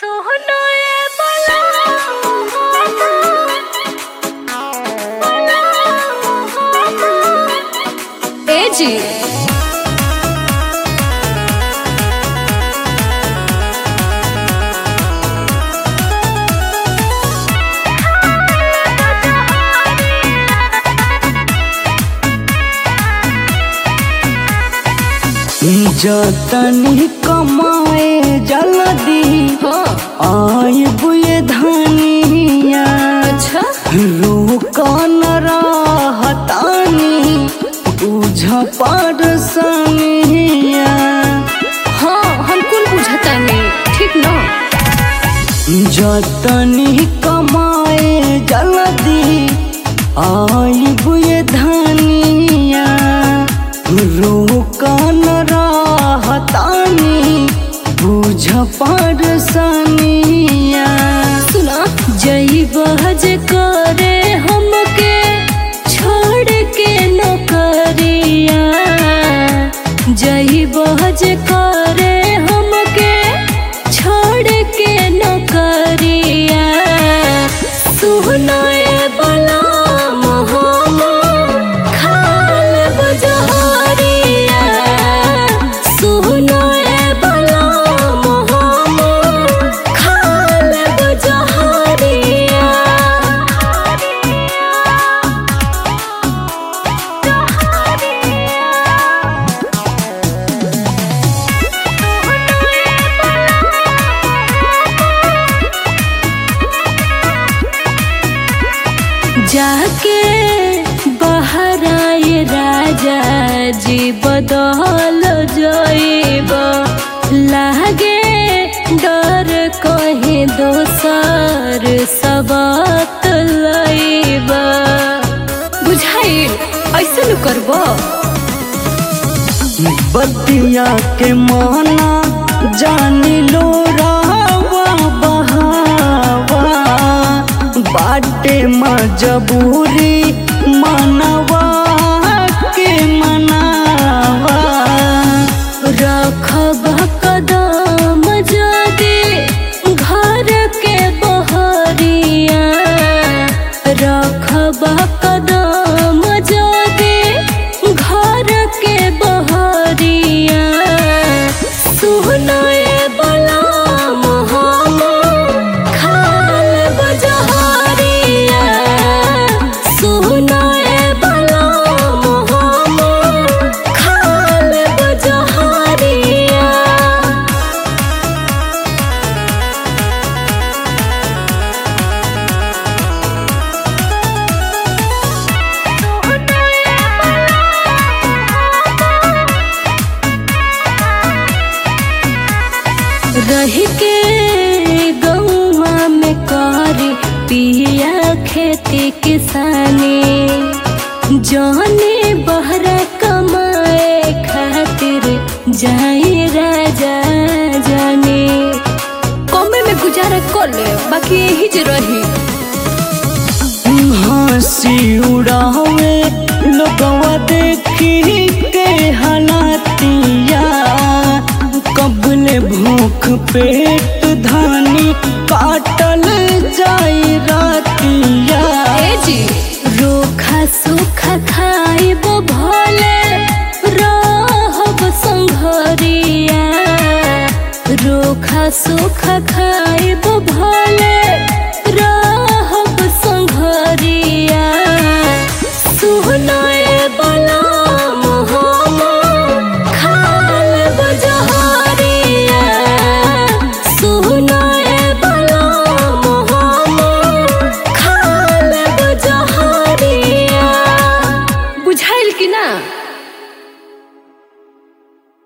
जी जतनी कमाए जल्दी आई बुए धनिया। अच्छा रोकन रहतानी बुझ परसनिया। हाँ हम कुल बुझता नहीं ठीक न। जतनी कमाए जल्दी आई बुए धनिया। रोकन रहतानी बुझ परसनिया। सुना जई बहज करे हमके छोड़ के नौकरिया। जई बहज करे हमके छोड़ के नौकरिया। सुनाए बला जाके बाहर आए राजा जी बदल जाइब। लागे डर कहीं दोसर सबक लइब। बुझाइल ऐसे न करब। बतिया के माना जानी लो रावा बहावा। बाटे मजबूरी मनवा के मनावा। रखब कदम जदी घर के बहरिया। रखब कदम जदी घर के बहरिया। सुनाए बला रह के गौवा में करी पिया खेती किसानी। जाने बहरा कमाए खातिर जाए राजा जाने। कमे में गुजारा कर ले बाकी यही जे रही। हंसी उड़ावे लोगवा देखी के हालातिया। कबले भूख पेट धानी काटल जाई रातिया। जी रोखा सूखा खाइब भले रहब संघरिया। रोखा सूखा खाइब भले रहब संघरिया। सुनाए बला बुझाइल कि ना।